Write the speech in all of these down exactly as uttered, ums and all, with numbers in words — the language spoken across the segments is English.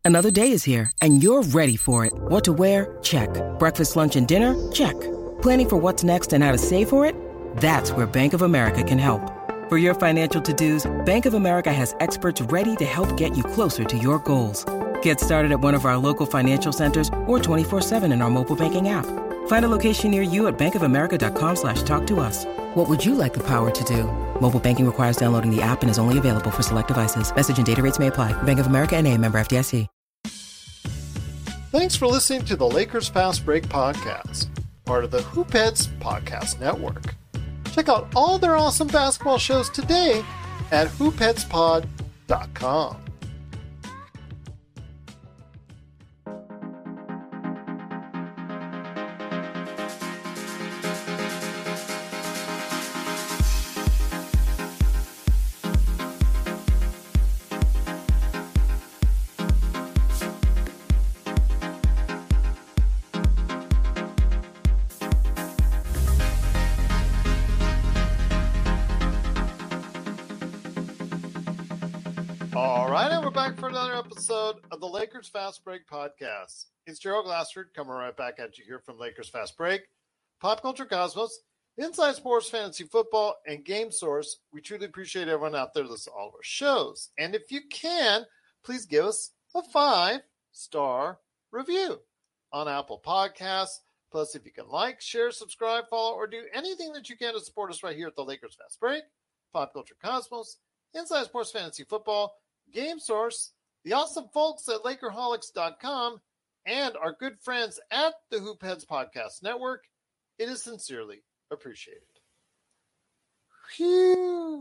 Another day is here, and you're ready for it. What to wear? Check. Breakfast, lunch, and dinner? Check. Planning for what's next and how to save for it? That's where Bank of America can help. For your financial to-dos, Bank of America has experts ready to help get you closer to your goals. Get started at one of our local financial centers or twenty-four seven in our mobile banking app. Find a location near you at bankofamerica.com slash talk to us. What would you like the power to do? Mobile banking requires downloading the app and is only available for select devices. Message and data rates may apply. Bank of America N A, member F D I C. Thanks for listening to the Lakers Fast Break podcast, part of the Hoopheads Podcast Network. Check out all their awesome basketball shows today at hoopheads pod dot com. For another episode of the Lakers Fast Break podcast. It's Gerald Glassford coming right back at you here from Lakers Fast Break, Pop Culture Cosmos, Inside Sports Fantasy Football, and Game Source. We truly appreciate everyone out there listening to all of our shows. And if you can, please give us a five-star review on Apple Podcasts. Plus, if you can like, share, subscribe, follow, or do anything that you can to support us right here at the Lakers Fast Break, Pop Culture Cosmos, Inside Sports Fantasy Football, Game Source, the awesome folks at Lakerholics dot com, and our good friends at the Hoopheads Podcast Network, it is sincerely appreciated. Phew.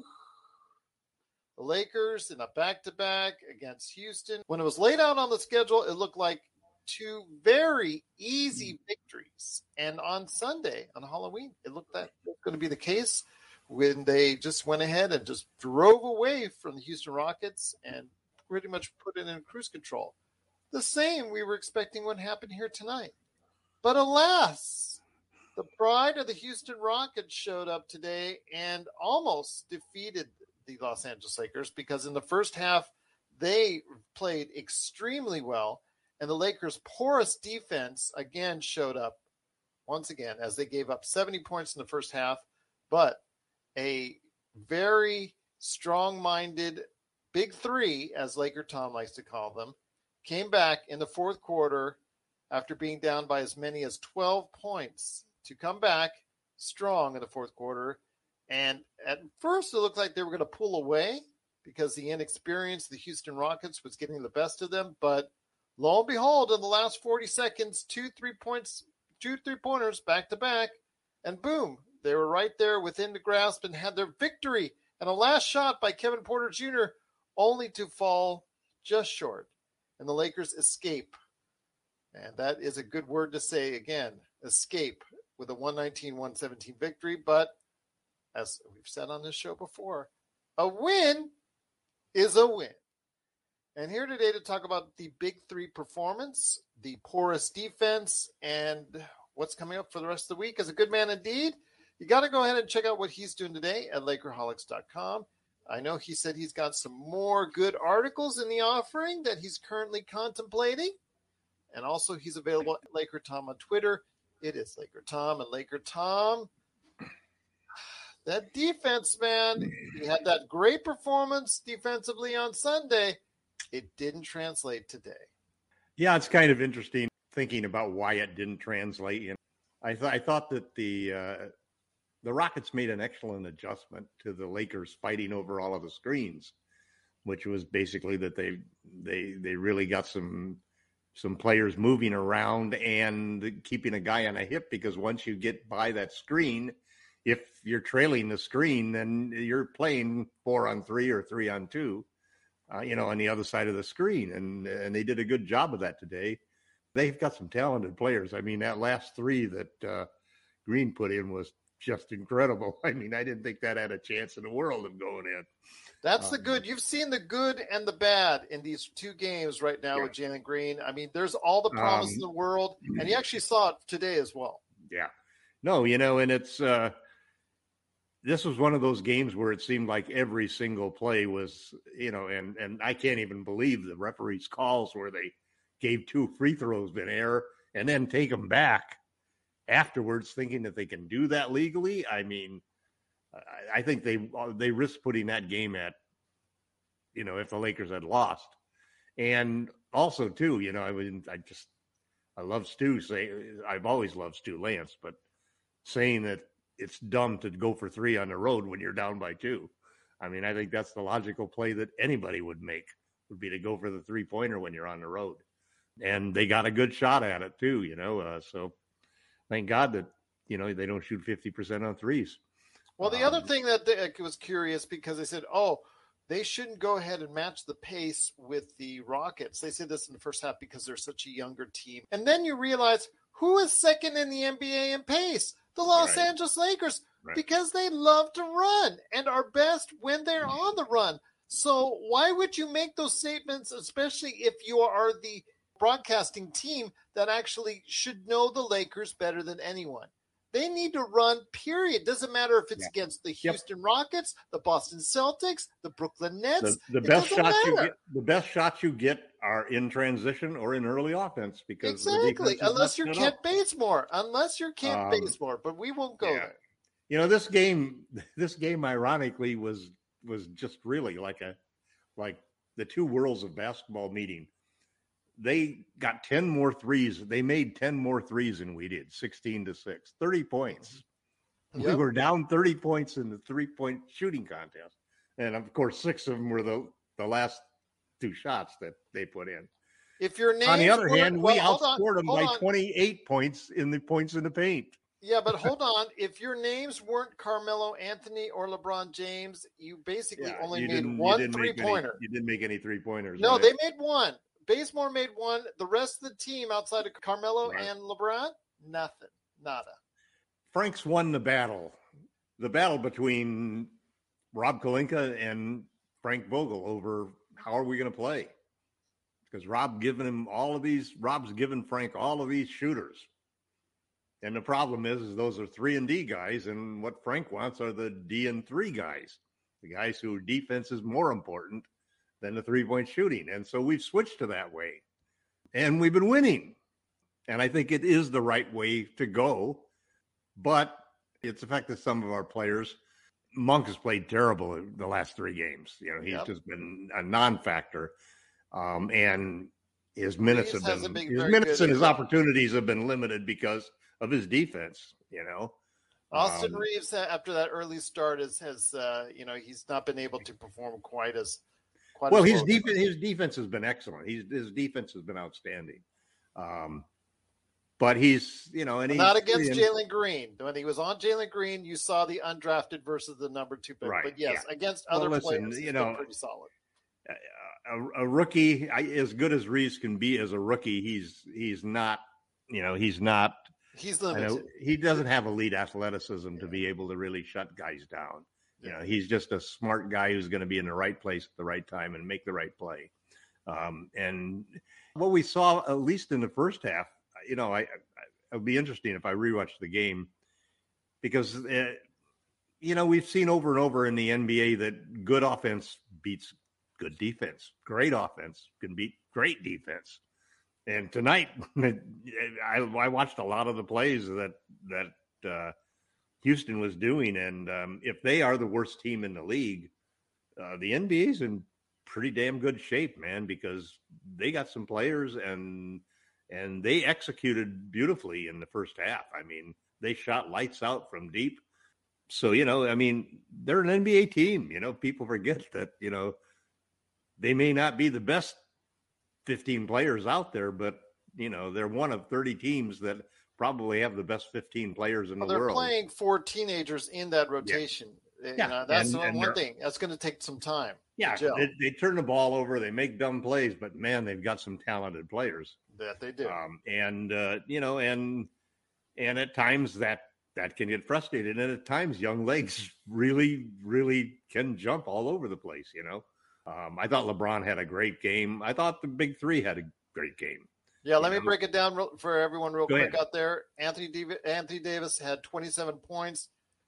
The Lakers in a back-to-back against Houston. When it was laid out on the schedule, it looked like two very easy victories. And on Sunday, on Halloween, it looked like it was going to be the case when they just went ahead and just drove away from the Houston Rockets and pretty much put it in cruise control. The same we were expecting would happen here tonight. But alas, the pride of the Houston Rockets showed up today and almost defeated the Los Angeles Lakers because in the first half, they played extremely well, and the Lakers' porous defense again showed up once again as they gave up seventy points in the first half, but a very strong-minded big three, as Laker Tom likes to call them, came back in the fourth quarter after being down by as many as twelve points to come back strong in the fourth quarter. And at first it looked like they were going to pull away because the inexperience of the Houston Rockets was getting the best of them. But lo and behold, in the last forty seconds, two three points, two three-pointers back to back, and boom, they were right there within the grasp and had their victory. And a last shot by Kevin Porter Junior only to fall just short. And the Lakers escape. And that is a good word to say again, escape, with a one nineteen one seventeen victory. But as we've said on this show before, a win is a win. And here today to talk about the big three performance, the porous defense, and what's coming up for the rest of the week as a good man indeed. You got to go ahead and check out what he's doing today at Lakerholics dot com. I know he said he's got some more good articles in the offering that he's currently contemplating. And also he's available at Laker Tom on Twitter. It is Laker Tom and Laker Tom. That defense, man, he had that great performance defensively on Sunday. It didn't translate today. Yeah, it's kind of interesting thinking about why it didn't translate. You know, I, th- I thought that the uh, the Rockets made an excellent adjustment to the Lakers fighting over all of the screens, which was basically that they they they really got some some players moving around and keeping a guy on a hip, because once you get by that screen, if you're trailing the screen, then you're playing four on three or three on two, uh, you know, on the other side of the screen. And and they did a good job of that today. They've got some talented players. I mean, that last three that uh, Green put in was just incredible. I mean, I didn't think that had a chance in the world of going in. That's um, the good. You've seen the good and the bad in these two games right now, yeah, with Jalen Green. I mean, there's all the promise um, in the world, and you actually saw it today as well. Yeah. No, you know, and it's uh, this was one of those games where it seemed like every single play was, you know, and, and I can't even believe the referee's calls where they gave two free throws in error and then take them back afterwards thinking that they can do that legally. I mean, I, I think they, they risked putting that game at, you know, if the Lakers had lost. And also too, you know, I mean, I just, I love Stu say I've always loved Stu Lance, but saying that it's dumb to go for three on the road when you're down by two. I mean, I think that's the logical play that anybody would make, would be to go for the three pointer when you're on the road. And they got a good shot at it too, you know, uh, so thank God that, you know, they don't shoot fifty percent on threes. Well, the um, other thing that they, was curious because they said, oh, they shouldn't go ahead and match the pace with the Rockets. They said this in the first half because they're such a younger team. And then you realize who is second in the N B A in pace? The Los Right. Angeles Lakers, Right. because they love to run and are best when they're on the run. So why would you make those statements, especially if you are the broadcasting team that actually should know the Lakers better than anyone? They need to run, period. Doesn't matter if it's Yeah. against the Yep. Houston Rockets, the Boston Celtics, the Brooklyn Nets. the, the It best doesn't shots you matter. get, the best shots you get are in transition or in early offense because the Exactly. defense is Unless you're not set Kent up. Bazemore. Unless you're Kent Um, Bazemore. But we won't go yeah. there. You know, this game, this game, ironically, was was just really like a like the two worlds of basketball meeting. They got ten more threes. They made ten more threes than we did, sixteen to six, thirty points. We Yep. were down thirty points in the three-point shooting contest. And of course, six of them were the, the last two shots that they put in. If your name On the other hand, we well, hold on, outscored them hold by on. twenty-eight points in the points in the paint. Yeah, but hold on. If your names weren't Carmelo Anthony or LeBron James, you basically Yeah, only you made didn't- you one didn't make three-pointer. any- You didn't make any three-pointers. No, right? they made one. Bazemore made one. The rest of the team outside of Carmelo Right. and LeBron, nothing. Nada. Frank's won the battle. The battle between Rob Pelinka and Frank Vogel over how are we going to play? Because Rob given him all of these, Rob's given Frank all of these shooters. And the problem is, is those are three and D guys, and what Frank wants are the D and three guys, the guys who defense is more important than the three-point shooting. And so we've switched to that way. And we've been winning. And I think it is the right way to go. But it's affected some of our players. Monk has played terrible in the last three games. You know, he's Yep. just been a non-factor. Um, and his minutes Reeves have hasn't been, been his very minutes good and his either. opportunities have been limited because of his defense, you know. Austin Um, Reeves, uh, after that early start, is, has, uh, you know, he's not been able to perform quite as quite Well, as his well. defense, his defense has been excellent. He's, his defense has been outstanding. Um, but he's, you know, and he's Not against and- Jalen Green. When he was on Jalen Green, you saw the undrafted versus the number two pick. Right, But yes, yeah. against Well, other listen, players, you he's know, been pretty solid. a, a rookie, I, as good as Reeves can be as a rookie, he's he's not, you know, he's not. He's I limited. know he doesn't have elite athleticism to be able to really shut guys down. You know, he's just a smart guy who's going to be in the right place at the right time and make the right play. Um, and what we saw, at least in the first half, you know, I, I it would be interesting if I rewatch the game because, uh, you know, we've seen over and over in the N B A that good offense beats good defense. Great offense can beat great defense. And tonight, I, I watched a lot of the plays that that uh, Houston was doing, and um, if they are the worst team in the league, uh, the N B A's in pretty damn good shape, man, because they got some players and and they executed beautifully in the first half. I mean, they shot lights out from deep. So, you know, I mean, they're an N B A team. You know, people forget that, you know, they may not be the best fifteen players out there, but, you know, they're one of thirty teams that probably have the best fifteen players in Well, the they're world. playing four teenagers in that rotation. You Yeah, know, that's and- one and one they're- thing. That's going to take some time. Yeah, to gel. they, they turn the ball over, they make dumb plays, but man, they've got some talented players. That they do. Um, and uh, you know, and and at times that that can get frustrated, and at times young legs really, really can jump all over the place. You know, um, I thought LeBron had a great game. I thought the big three had a great game. Yeah, let you me know. break it down real, for everyone real Go quick ahead. out there. Anthony Davis, Anthony Davis had twenty-seven points,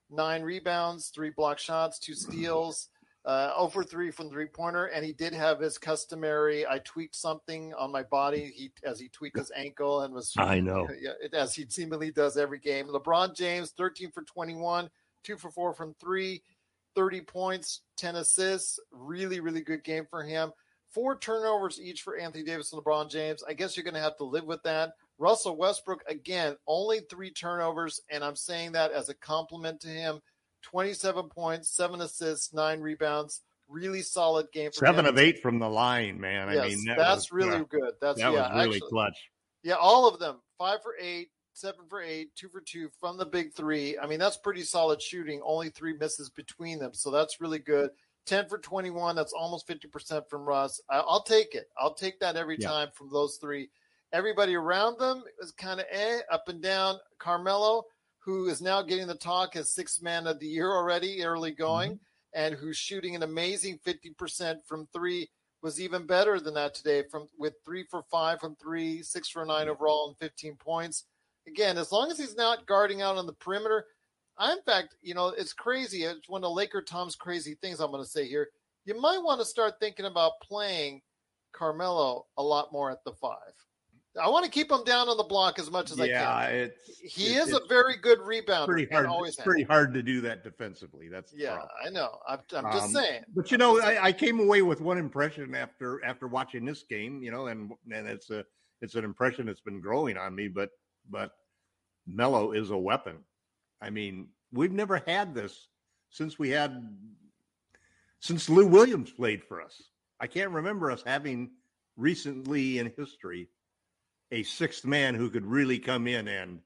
nine rebounds, three block shots, two steals, uh, zero for three from three-pointer, and he did have his customary, I tweaked something on my body he as he tweaked his ankle and was, I know. yeah, as he seemingly does every game. LeBron James, thirteen for twenty-one, two for four from three, thirty points, ten assists, really, really good game for him. Four turnovers each for Anthony Davis and LeBron James. I guess you're going to have to live with that. Russell Westbrook, again, only three turnovers, and I'm saying that as a compliment to him. twenty-seven points, seven assists, nine rebounds. Really solid game for Seven him. of eight from the line, man. Yes, I mean, that that's was, really uh, good. That's that yeah, was really actually, clutch. Yeah, all of them. Five for eight, seven for eight, two for two from the big three. I mean, that's pretty solid shooting. Only three misses between them, so that's really good. ten for twenty-one. That's almost fifty percent from Russ. I, I'll take it. I'll take that every Yeah. time from those three. Everybody around them is kind of eh, up and down. Carmelo, who is now getting the talk as sixth man of the year already, early going, mm-hmm. and who's shooting an amazing fifty percent from three, was even better than that today from with three for five from three, six for nine overall, and fifteen points. Again, as long as he's not guarding out on the perimeter, I, in fact, you know, it's crazy. It's one of Laker Tom's crazy things I'm going to say here. You might want to start thinking about playing Carmelo a lot more at the five. I want to keep him down on the block as much as yeah, I can. It's, he it's, is a very good rebounder. Pretty hard. Always it's pretty hard to do that defensively. That's the yeah, problem. I know. I'm, I'm just um, saying. But you know, I, I came away with one impression after after watching this game. You know, and and it's a it's an impression that's been growing on me. But but Melo is a weapon. I mean, we've never had this since we had since Lou Williams played for us. I can't remember us having recently in history a sixth man who could really come in and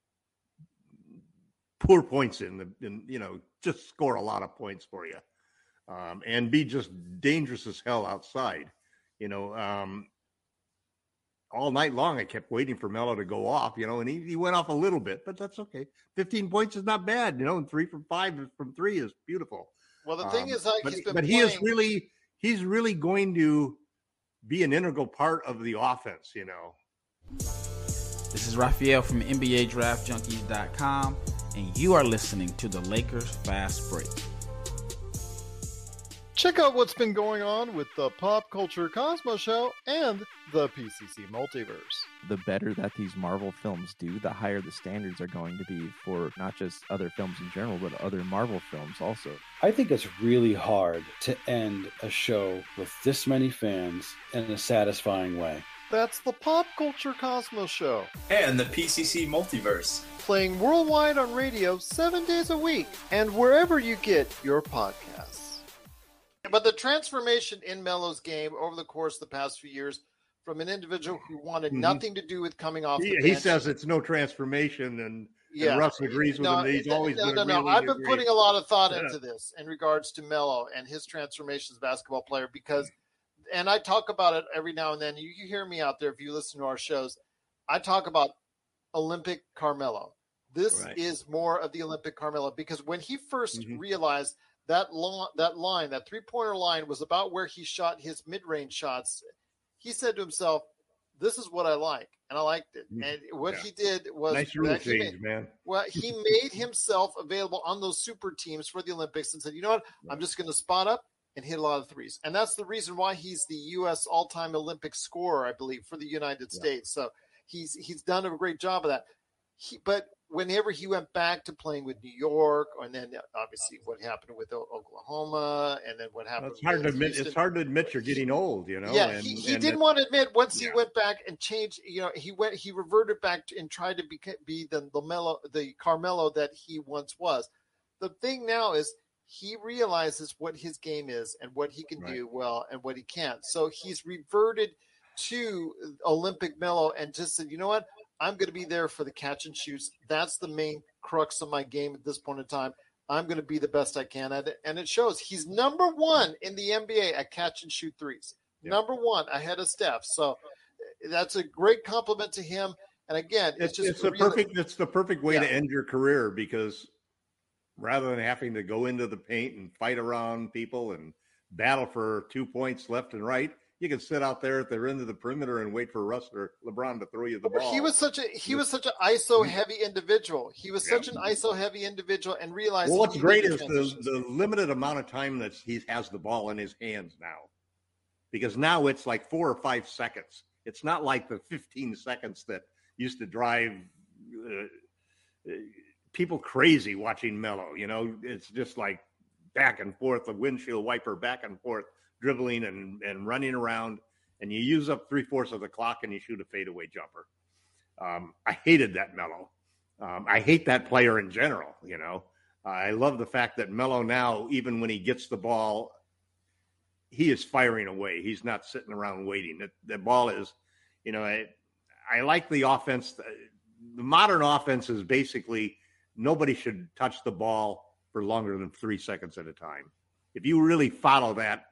pour points in, the, in you know, just score a lot of points for you, um, and be just dangerous as hell outside. You know, um, all night long I kept waiting for Melo to go off, you know, and he, he went off a little bit, but that's okay. fifteen points is not bad, you know, and three from five from three is beautiful. Well, the thing um, is, like, but, he's been but playing... he is really, he's really going to be an integral part of the offense, you know. This is Raphael from N B A Draft Junkies dot com, and you are listening to the Lakers Fast Break. Check out what's been going on with the Pop Culture Cosmos Show and the P C C Multiverse. The better that these Marvel films do, the higher the standards are going to be for not just other films in general, but other Marvel films also. I think it's really hard to end a show with this many fans in a satisfying way. That's the Pop Culture Cosmos Show. And the P C C Multiverse. Playing worldwide on radio seven days a week and wherever you get your podcasts. But the transformation in Melo's game over the course of the past few years from an individual who wanted mm-hmm. nothing to do with coming off he, the bench. He says it's no transformation, and, yeah. and Russ agrees with no, him. He's no, always no, been no, no. really I've been agree. putting a lot of thought yeah. into this in regards to Melo and his transformation as a basketball player because – and I talk about it every now and then. You, you hear me out there if you listen to our shows. I talk about Olympic Carmelo. This right. is more of the Olympic Carmelo because when he first mm-hmm. realized that long, that line, that three-pointer line was about where he shot his mid-range shots, he said to himself, this is what I like. And I liked it. And what yeah. he did was nice rule change, made, man. Well, he made himself available on those super teams for the Olympics and said, you know what, right. I'm just going to spot up and hit a lot of threes. And that's the reason why he's the U S all-time Olympic scorer, I believe, for the United yeah. States. So he's he's done a great job of that. He, but whenever he went back to playing with New York, and then obviously what happened with Oklahoma, and then what happened well, it's hard with to admit, Houston. It's hard to admit you're getting old, you know? Yeah, and, he, he and didn't it, want to admit once yeah. he went back and changed, you know, he went, he reverted back to, and tried to be, be the, the, Melo, the Carmelo that he once was. The thing now is, he realizes what his game is and what he can right. do well and what he can't. So he's reverted to Olympic Melo and just said, you know what? I'm going to be there for the catch and shoots. That's the main crux of my game at this point in time. I'm going to be the best I can at it. And it shows. He's number one in the N B A at catch and shoot threes. Yep. Number one ahead of Steph. So that's a great compliment to him. And again, it's, it's just it's the really, perfect, it's the perfect way yeah. to end your career because rather than having to go into the paint and fight around people and battle for two points left and right, you can sit out there at the end of the perimeter and wait for Russ or LeBron to throw you the ball. He was such a he was such an I S O heavy individual. He was such an I S O heavy individual, and realized. Well, what's great is the, the limited amount of time that he has the ball in his hands now, because now it's like four or five seconds. It's not like the fifteen seconds that used to drive uh, people crazy watching Melo. You know, it's just like back and forth, the windshield wiper back and forth, dribbling and, and running around, and you use up three-fourths of the clock and you shoot a fadeaway jumper. Um, I hated that Melo. Um, I hate that player in general, you know. Uh, I love the fact that Melo now, even when he gets the ball, he is firing away. He's not sitting around waiting. The, the ball is, you know, I, I like the offense. The modern offense is basically nobody should touch the ball for longer than three seconds at a time. If you really follow that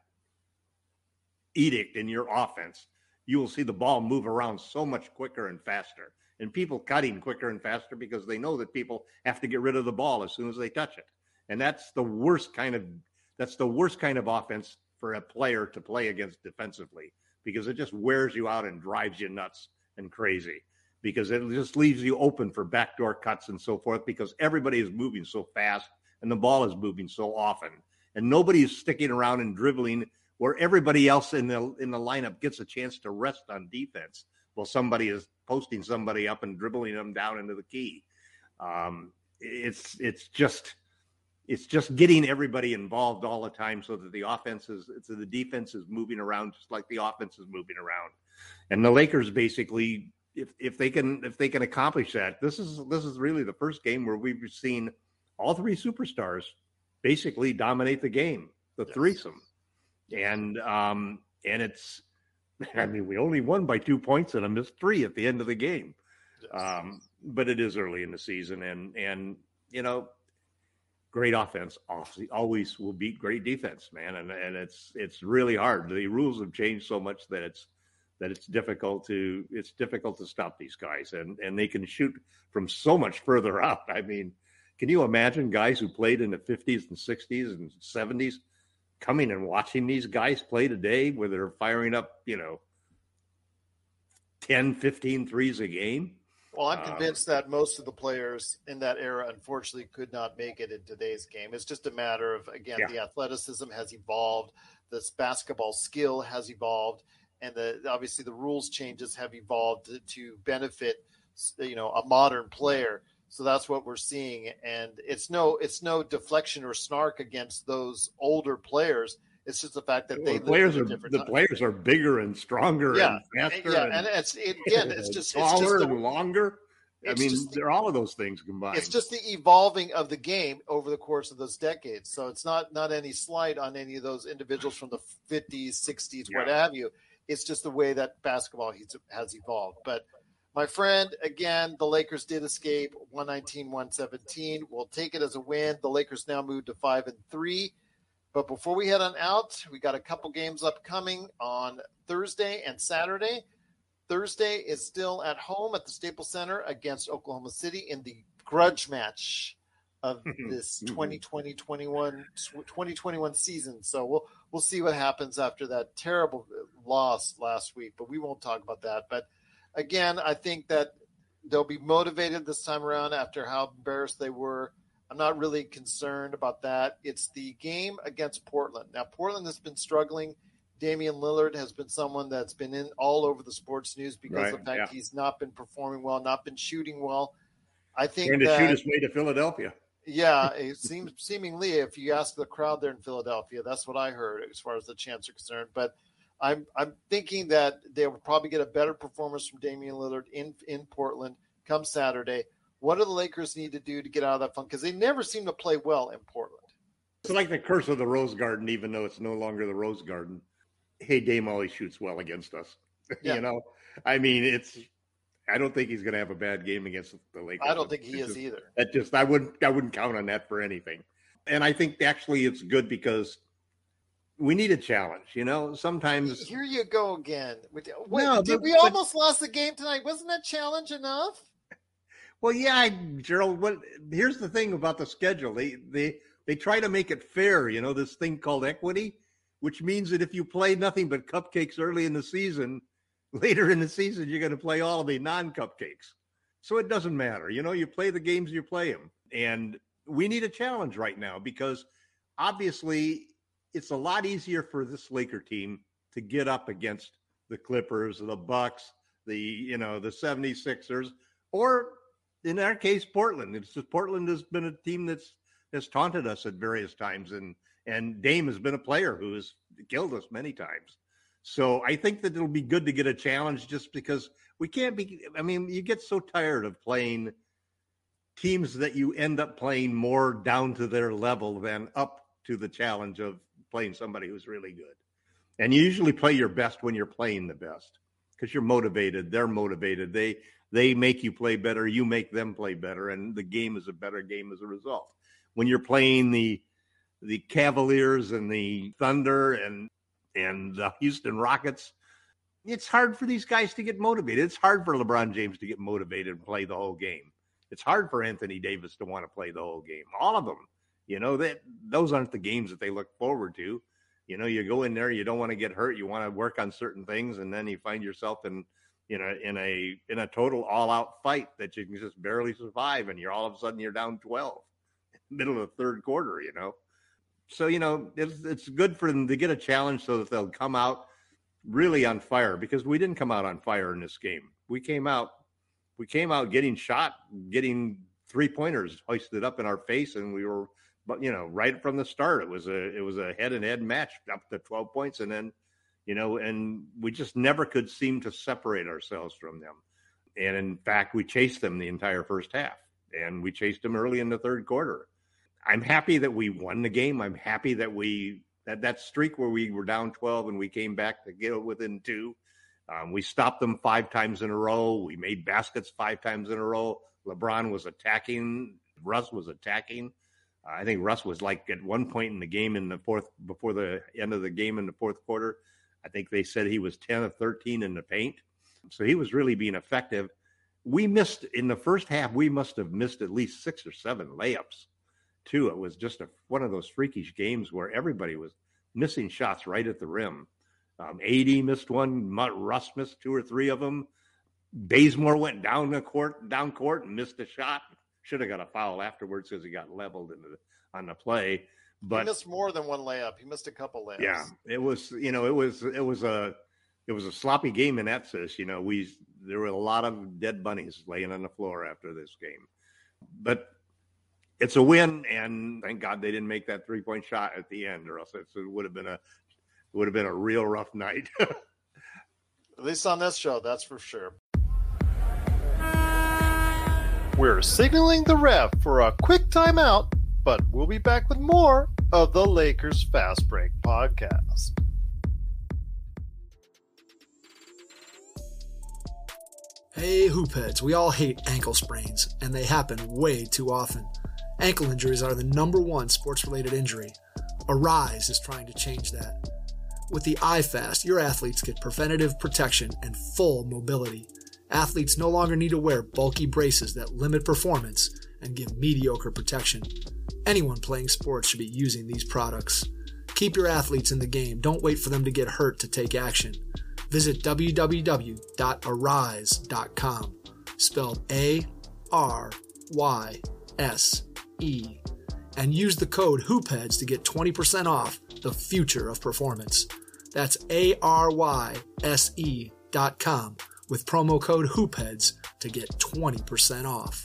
edict in your offense, you will see the ball move around so much quicker and faster, and people cutting quicker and faster because they know that people have to get rid of the ball as soon as they touch it. And that's the worst kind of that's the worst kind of offense for a player to play against defensively, because it just wears you out and drives you nuts and crazy, because it just leaves you open for backdoor cuts and so forth, because everybody is moving so fast and the ball is moving so often, and nobody is sticking around and dribbling where everybody else in the in the lineup gets a chance to rest on defense while somebody is posting somebody up and dribbling them down into the key. Um, it's it's just it's just getting everybody involved all the time so that the offense is so the defense is moving around just like the offense is moving around. And the Lakers basically, if if they can if they can accomplish that, this is this is really the first game where we've seen all three superstars basically dominate the game, the yes. threesome. And um, and it's, I mean, we only won by two points and a missed three at the end of the game. Yes. Um, but it is early in the season, and and you know, great offense always will beat great defense, man. And and it's it's really hard. The rules have changed so much that it's that it's difficult to it's difficult to stop these guys, and and they can shoot from so much further out. I mean, can you imagine guys who played in the fifties and sixties and seventies? Coming and watching these guys play today where they're firing up, you know, ten, fifteen threes a game? Well, I'm convinced um, that most of the players in that era, unfortunately, could not make it in today's game. It's just a matter of, again, yeah. the athleticism has evolved, this basketball skill has evolved, and the obviously the rules changes have evolved to, to benefit, you know, a modern player. So that's what we're seeing, and it's no it's no deflection or snark against those older players. It's just the fact that well, they the players are the time. players are bigger and stronger yeah. and faster. Yeah, and, and it's it, again, it's just taller it's just the, and longer. I mean, the, they're all of those things combined. It's just the evolving of the game over the course of those decades. So it's not not any slight on any of those individuals from the fifties, sixties, yeah. what have you. It's just the way that basketball has evolved, but. My friend, again, the Lakers did escape one nineteen, one seventeen. We'll take it as a win. The Lakers now move to five and three. But before we head on out, we got a couple games upcoming on Thursday and Saturday. Thursday is still at home at the Staples Center against Oklahoma City in the grudge match of this twenty twenty twenty-one season. So we'll we'll see what happens after that terrible loss last week, but we won't talk about that. But again, I think that they'll be motivated this time around after how embarrassed they were. I'm not really concerned about that. It's the game against Portland. Now, Portland has been struggling. Damian Lillard has been someone that's been in all over the sports news because right, of the fact yeah. he's not been performing well, not been shooting well. I think trying to that, shoot his way to Philadelphia. Yeah, it seems seemingly if you ask the crowd there in Philadelphia, that's what I heard as far as the chants are concerned. But I'm I'm thinking that they will probably get a better performance from Damian Lillard in, in Portland come Saturday. What do the Lakers need to do to get out of that funk? Because they never seem to play well in Portland. It's like the curse of the Rose Garden, even though it's no longer the Rose Garden. Hey, Dame always shoots well against us. Yeah. You know, I mean, it's. I don't think he's going to have a bad game against the Lakers. I don't think he it's is just, either. That just I wouldn't I wouldn't count on that for anything. And I think actually it's good because we need a challenge, you know. Sometimes here you go again. Wait, no, did but, we but, almost lost the game tonight? Wasn't that challenge enough? Well, yeah, Gerald. What here's the thing about the schedule. They they they try to make it fair, you know. This thing called equity. which means that if you play nothing but cupcakes early in the season, later in the season, you're going to play all of the non-cupcakes. So it doesn't matter. You know, you play the games, you play them. And we need a challenge right now because obviously it's a lot easier for this Laker team to get up against the Clippers, the Bucks, the, you know, the seventy-sixers, or in our case, Portland. It's just Portland has been a team that's has taunted us at various times. And, and Dame has been a player who has killed us many times. So I think that it'll be good to get a challenge just because we can't be, I mean, you get so tired of playing teams that you end up playing more down to their level than up to the challenge of playing somebody who's really good. And you usually play your best when you're playing the best because you're motivated. They're motivated. They, they make you play better. You make them play better. And the game is a better game as a result. When you're playing the, the Cavaliers and the Thunder and, and the Houston Rockets, it's hard for these guys to get motivated. It's hard for LeBron James to get motivated and play the whole game. It's hard for Anthony Davis to want to play the whole game. All of them, you know, that those aren't the games that they look forward to. You know, you go in there, you don't want to get hurt. You want to work on certain things. And then you find yourself in, you know, in a, in a total all out fight that you can just barely survive. And you're all of a sudden you're down twelve, middle of the third quarter, you know? So, you know, it's, it's good for them to get a challenge so that they'll come out really on fire because we didn't come out on fire in this game. We came out, we came out getting shot, getting three pointers hoisted up in our face. And we were, but you know, right from the start, it was a, it was a head and head match up to twelve points. And then, you know, and we just never could seem to separate ourselves from them. And in fact, we chased them the entire first half and we chased them early in the third quarter. I'm happy that we won the game. I'm happy that we, that, that streak where we were down twelve and we came back to get it within two. Um, we stopped them five times in a row. We made baskets five times in a row. LeBron was attacking. Russ was attacking. Uh, I think Russ was like at one point in the game in the fourth, before the end of the game in the fourth quarter, I think they said he was ten of thirteen in the paint. So he was really being effective. We missed in the first half. We must have missed at least six or seven layups too. It was just a, one of those freakish games where everybody was missing shots right at the rim. Um, A D missed one. Russ missed two or three of them. Bazemore went down the court, down court and missed a shot. Should have got a foul afterwards because he got leveled in the, on the play. But he missed more than one layup. He missed a couple layups. Yeah, it was, you know, it was, it was a, it was a sloppy game in that sense. You know, we, there were a lot of dead bunnies laying on the floor after this game, but it's a win. And thank God they didn't make that three point shot at the end or else it would have been a, it would have been a real rough night. At least on this show, that's for sure. We're signaling the ref for a quick timeout, but we'll be back with more of the Lakers Fast Break podcast. Hey, hoopheads, we all hate ankle sprains, and they happen way too often. Ankle injuries are the number one sports-related injury. Arise is trying to change that. With the iFast, your athletes get preventative protection and full mobility. Athletes no longer need to wear bulky braces that limit performance and give mediocre protection. Anyone playing sports should be using these products. Keep your athletes in the game. Don't wait for them to get hurt to take action. Visit w w w dot arise dot com, spelled A R Y S E, and use the code HOOPHEADS to get twenty percent off the future of performance. That's A R Y S E dot com with promo code HOOPHEADS to get twenty percent off.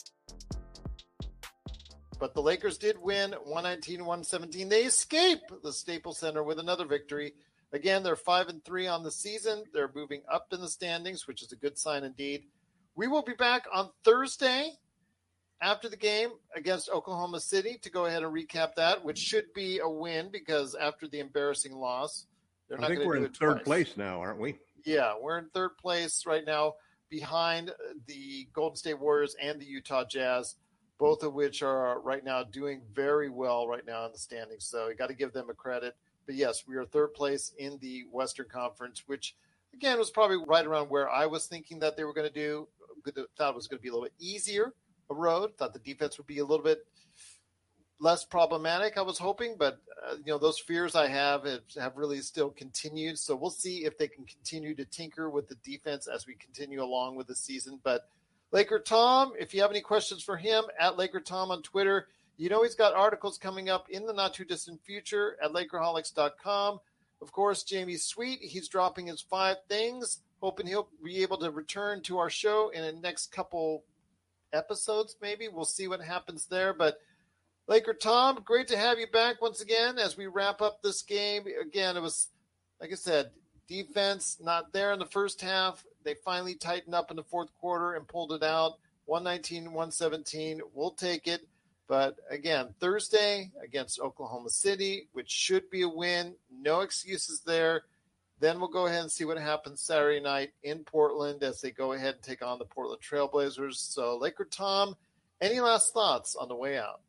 But the Lakers did win one nineteen to one seventeen. They escape the Staples Center with another victory. Again, they're five and three on the season. They're moving up in the standings, which is a good sign indeed. We will be back on Thursday after the game against Oklahoma City to go ahead and recap that, which should be a win because after the embarrassing loss, they're I not think going to we're do in it third twice. place now, aren't we? Yeah, we're in third place right now behind the Golden State Warriors and the Utah Jazz, both of which are right now doing very well right now in the standings. So you got to give them a credit. But yes, we are third place in the Western Conference, which again was probably right around where I was thinking that they were going to do. Thought it was going to be a little bit easier a road. Thought the defense would be a little bit less problematic, I was hoping, but uh, you know, those fears I have have, have really still continued. So we'll see if they can continue to tinker with the defense as we continue along with the season. But Laker Tom, if you have any questions for him, at Laker Tom on Twitter. You know, he's got articles coming up in the not too distant future at Lakerholics dot com. Of course, Jamie Sweet, he's dropping his five things, hoping he'll be able to return to our show in the next couple episodes, maybe. We'll see what happens there. But Laker Tom, great to have you back once again as we wrap up this game. Again, it was, like I said, defense not there in the first half. They finally tightened up in the fourth quarter and pulled it out. one nineteen, one seventeen. We'll take it. But again, Thursday against Oklahoma City, which should be a win. No excuses there. Then we'll go ahead and see what happens Saturday night in Portland as they go ahead and take on the Portland Trailblazers. So, Laker Tom, any last thoughts on the way out?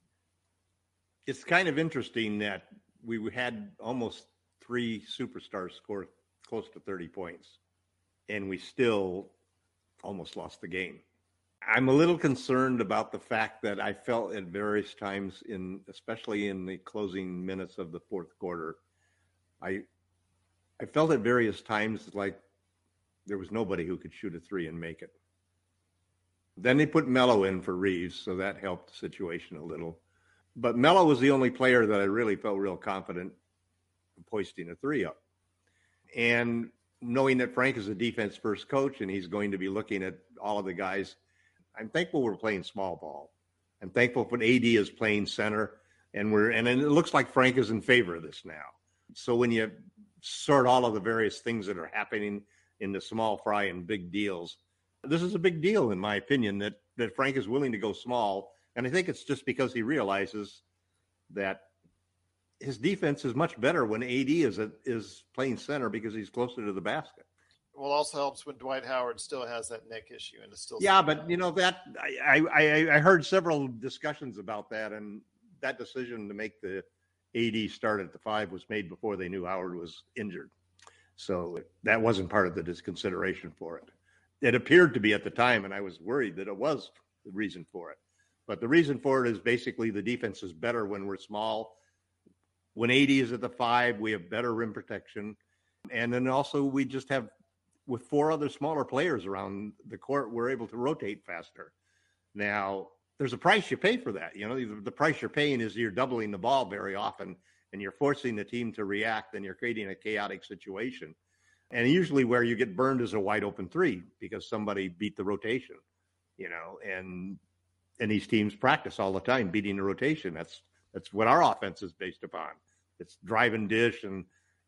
It's kind of interesting that we had almost three superstars score close to thirty points, and we still almost lost the game. I'm a little concerned about the fact that I felt at various times, in especially in the closing minutes of the fourth quarter, I I felt at various times like there was nobody who could shoot a three and make it. Then they put Melo in for Reeves, so that helped the situation a little. But Melo was the only player that I really felt real confident hoisting a three up. And knowing that Frank is a defense-first coach and he's going to be looking at all of the guys, I'm thankful we're playing small ball. I'm thankful for A D is playing center, and we're and it looks like Frank is in favor of this now. So when you sort all of the various things that are happening in the small fry and big deals, this is a big deal, in my opinion, that, that Frank is willing to go small. And I think it's just because he realizes that his defense is much better when A D is a, is playing center because he's closer to the basket. Well, also helps when Dwight Howard still has that neck issue and is still. Yeah, but you know that I, I I heard several discussions about that, and that decision to make the A D start at the five was made before they knew Howard was injured, so that wasn't part of the consideration for it. It appeared to be at the time, and I was worried that it was the reason for it. But the reason for it is basically the defense is better when we're small. When A D is at the five, we have better rim protection, and then also we just have. With four other smaller players around the court, we're able to rotate faster. Now, there's a price you pay for that. You know, the, the price you're paying is you're doubling the ball very often, and you're forcing the team to react, and you're creating a chaotic situation. And usually where you get burned is a wide open three because somebody beat the rotation, you know, and and these teams practice all the time beating the rotation. That's that's what our offense is based upon. It's drive and dish, and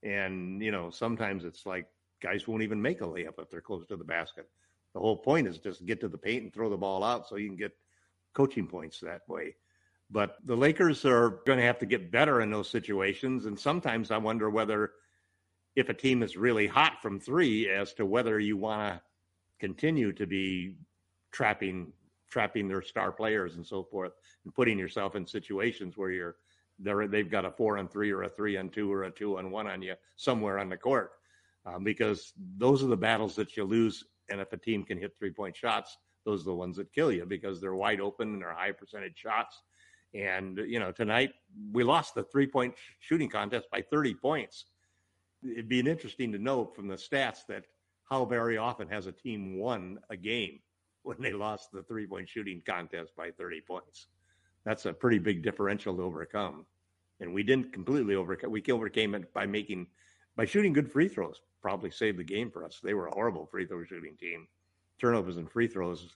and you know, sometimes it's like, guys won't even make a layup if they're close to the basket. The whole point is just get to the paint and throw the ball out so you can get coaching points that way. But the Lakers are going to have to get better in those situations. And sometimes I wonder whether if a team is really hot from three as to whether you want to continue to be trapping trapping their star players and so forth and putting yourself in situations where you're they're, they've got a four on three or a three on two or a two on one on you somewhere on the court. Um, because those are the battles that you lose. And if a team can hit three-point shots, those are the ones that kill you because they're wide open and they're high percentage shots. And, you know, tonight we lost the three-point shooting contest by thirty points. It'd be interesting to know from the stats that how very often has a team won a game when they lost the three-point shooting contest by thirty points. That's a pretty big differential to overcome. And we didn't completely overcome. We overcame it by making By shooting good free throws, probably saved the game for us. They were a horrible free throw shooting team. Turnovers and free throws,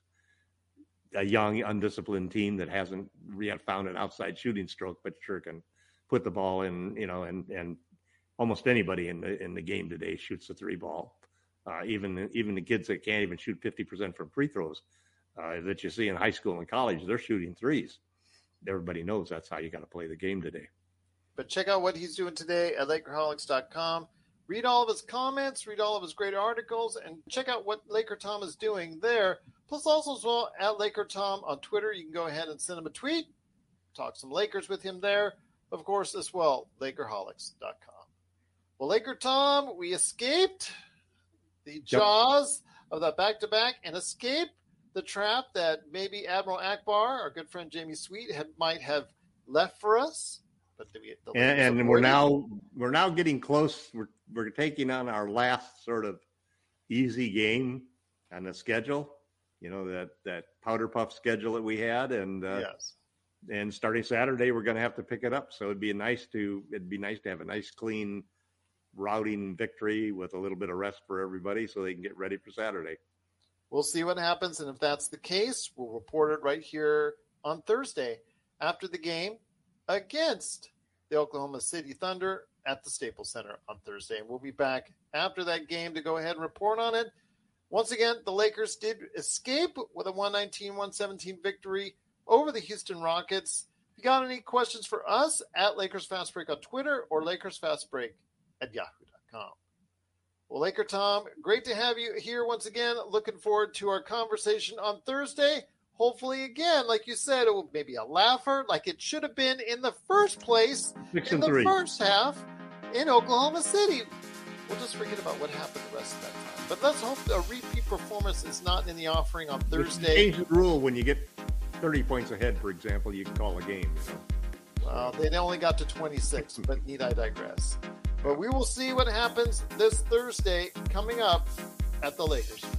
a young, undisciplined team that hasn't yet found an outside shooting stroke, but sure can put the ball in, you know, and, and almost anybody in the in the game today shoots the three ball. Uh, even, even the kids that can't even shoot fifty percent from free throws uh, that you see in high school and college, they're shooting threes. Everybody knows that's how you got to play the game today. But check out what he's doing today at Lakerholics dot com. Read all of his comments, read all of his great articles, and check out what Laker Tom is doing there. Plus, also as well, at Laker Tom on Twitter, you can go ahead and send him a tweet, talk some Lakers with him there. Of course, as well, Lakerholics dot com. Well, Laker Tom, we escaped the jaws yep. of that back-to-back and escaped the trap that maybe Admiral Akbar, our good friend Jamie Sweet, had, might have left for us. But the, the and, and we're now we're now getting close. We're we're taking on our last sort of easy game on the schedule. You know, that that powder puff schedule that we had, and uh, yes. And starting Saturday, we're going to have to pick it up. So it'd be nice to it'd be nice to have a nice, clean, routing victory with a little bit of rest for everybody, so they can get ready for Saturday. We'll see what happens, and if that's the case, we'll report it right here on Thursday after the game against the Oklahoma City Thunder at the Staples Center on Thursday. And we'll be back after that game to go ahead and report on it. Once again, the Lakers did escape with a one nineteen one seventeen victory over the Houston Rockets. If you got any questions for us, at Lakers Fast Break on Twitter or Lakers Fast Break at yahoo dot com. Well, Laker Tom, great to have you here once again. Looking forward to our conversation on Thursday. Hopefully, again, like you said, it will maybe a laugher, like it should have been in the first place Six in and the three. first half in Oklahoma City. We'll just forget about what happened the rest of that time. But let's hope a repeat performance is not in the offering on Thursday. Change the rule when you get thirty points ahead, for example, you can call a game. You know? Well, they only got to twenty-six, but need I digress. But we will see what happens this Thursday coming up at the Lakers.